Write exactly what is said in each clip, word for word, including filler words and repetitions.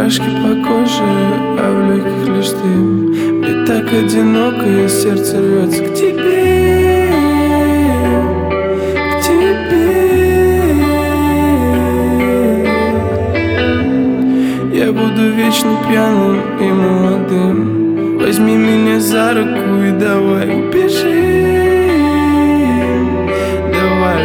Мурашки по коже, а в легких лишь ты. Мне так одиноко, и сердце рвется к тебе, к тебе. Я буду вечно пьяным и молодым. Возьми меня за руку и давай убежим, давай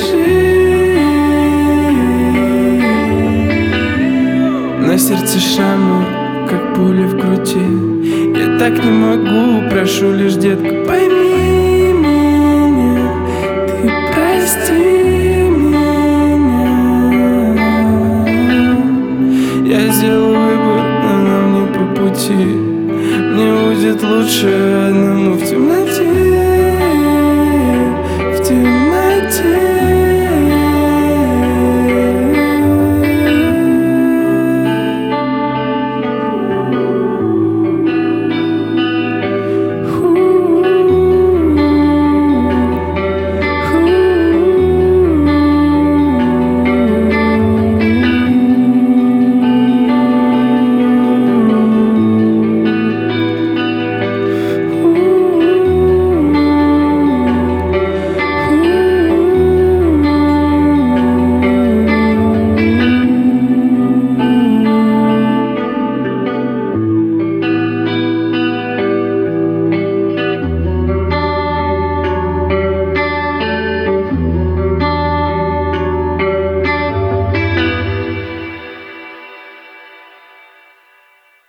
убежим. На сердце шрамы, как пули в груди. Я так не могу, прошу лишь, детка, пойми меня, ты прости меня. Я сделал выбор, но нам не по пути. Мне будет лучше одному в темноте.